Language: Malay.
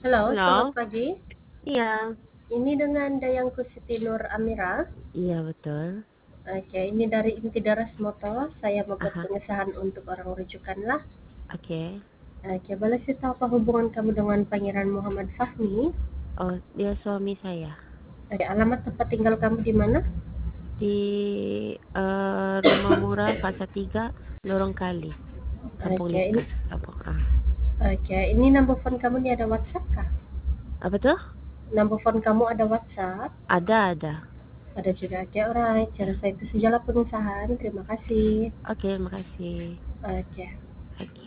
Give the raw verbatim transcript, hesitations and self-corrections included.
Halo, selamat Halo? pagi. Iya. Ini dengan Dayangku Siti Nur Amira. Iya, betul. Oke, ini dari Inti Daras Moto. Saya membuat Aha. pengesahan untuk orang rujukanlah. Oke. Oke, boleh saya tahu apa hubungan kamu dengan Pangeran Muhammad Fahmi? Oh, dia suami saya. Oke, alamat tempat tinggal kamu di mana? Di uh, Rumah Murah, Fasa tiga, Lorong Kali, Kampung Oke, ini Likas. Kampung ah. Oke, ini number phone kamu ini ada WhatsApp kah? Apa tuh? Number phone kamu ada WhatsApp? Ada, ada. Ada juga. Oke, alright. Cara Ya. saya itu sajalah pengesahan. Terima kasih. Oke, makasih. Oke. Oke.